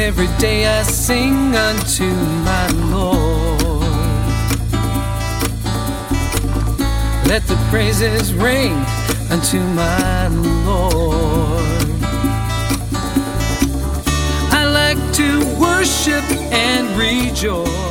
every day I sing unto my Lord. Let the praises ring unto my Lord. I like to worship and rejoice